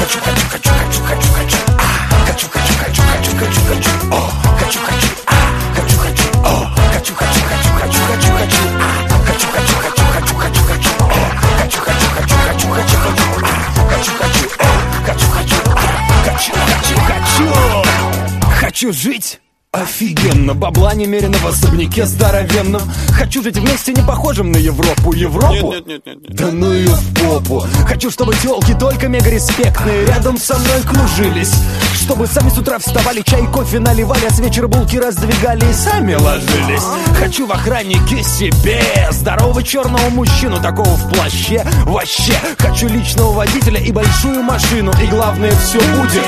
Хочу, хочу, хочу, хочу, хочу, хочу. Хочу, хочу, хочу, хочу, хочу, хочу. Хочу, хочу, хочу, хочу. Хочу, хочу, хочу, хочу, хочу, хочу. Хочу, хочу, хочу, хочу, хочу, хочу. Хочу, хочу, хочу, хочу, хочу, хочу. Хочу, хочу, хочу, хочу, хочу, хочу. Хочу жить офигенно, бабла немерено в особняке здоровенном. Хочу жить вместе, не похожим на Европу. Европу? Нет. Да ну ее в попу. Хочу, чтобы телки только мега респектные рядом со мной кружились. Чтобы сами с утра вставали, чай и кофе наливали, а с вечера булки раздвигали и сами ложились. Хочу в охраннике себе здорового черного мужчину, такого в плаще. Вообще, хочу личного водителя и большую машину. И главное, все будет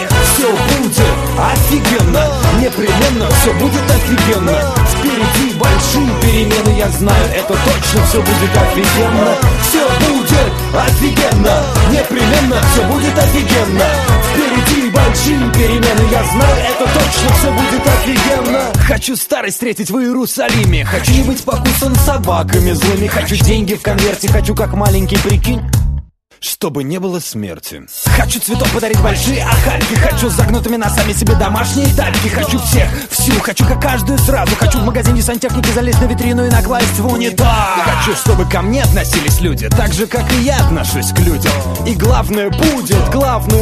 офигенно. Непременно все будет офигенно. Впереди большие перемены, я знаю, это точно все будет офигенно. Все будет офигенно. Непременно все будет офигенно. Впереди большие перемены, я знаю, это точно все будет офигенно. Хочу старость встретить в Иерусалиме. Хочу не быть покусан собаками злыми. Хочу деньги в конверте, хочу как маленький, прикинь, чтобы не было смерти. Хочу цветов подарить большие охапки. Хочу с загнутыми носами себе домашние тапки. Хочу всех, всю, хочу как каждую сразу. Хочу в магазине сантехники залезть на витрину и накласть в унитаз. Хочу, чтобы ко мне относились люди так же, как и я отношусь к людям. И главное будет, главное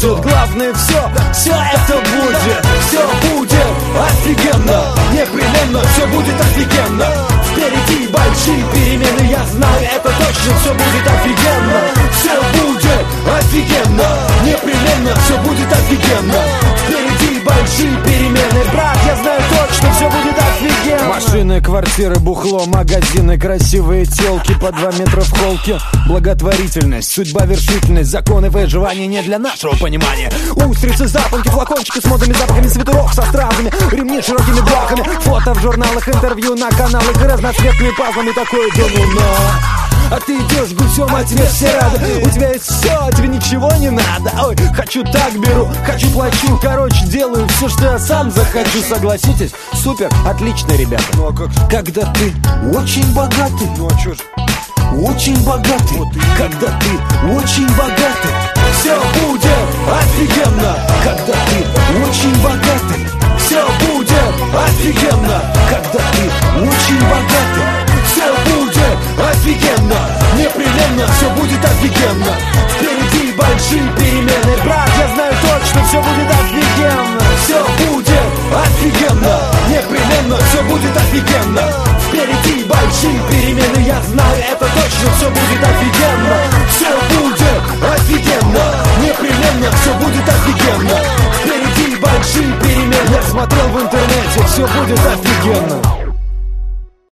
все это будет. Все будет офигенно. Непременно все будет офигенно. Впереди большие перемены, я знаю, это точно все будет офигенно. Все будет офигенно. Непременно все будет офигенно. Впереди большие перемены, брат, я знаю точно, все будет офигенно. Машины, квартиры, бухло, магазины, красивые телки по 2 метра в холке. Благотворительность, судьба, вершительность, законы выживания не для нашего понимания. Устрицы, запонки, флакончики с модными запахами, свитеров со стразами, ремни с широкими бляхами, фото в журналах, интервью на каналах и разноцветными пазлами. Такое думаю, а ты идешь гусем, а тебе все рады. У тебя есть все, а тебе ничего не надо. Ой, хочу так беру, хочу плачу. Короче, делаю все, что я сам захочу. Согласитесь? Супер, отлично, ребята. Ну а как? Когда ты очень богатый. Ну а чё ж? Очень богатый. Вот когда ты очень богатый, все будет офигенно. Когда ты очень богатый, все будет офигенно. Когда ты очень богатый, все будет офигенно. Непременно все будет офигенно. Впереди большие перемены, брат, я знаю точно, все будет офигенно. Все будет офигенно. Непременно все будет офигенно. Впереди большие перемены, я знаю, это точно все будет офигенно. Все будет офигенно. Непременно все будет офигенно. Впереди большие перемены. Я смотрел в интернете, все будет офигенно.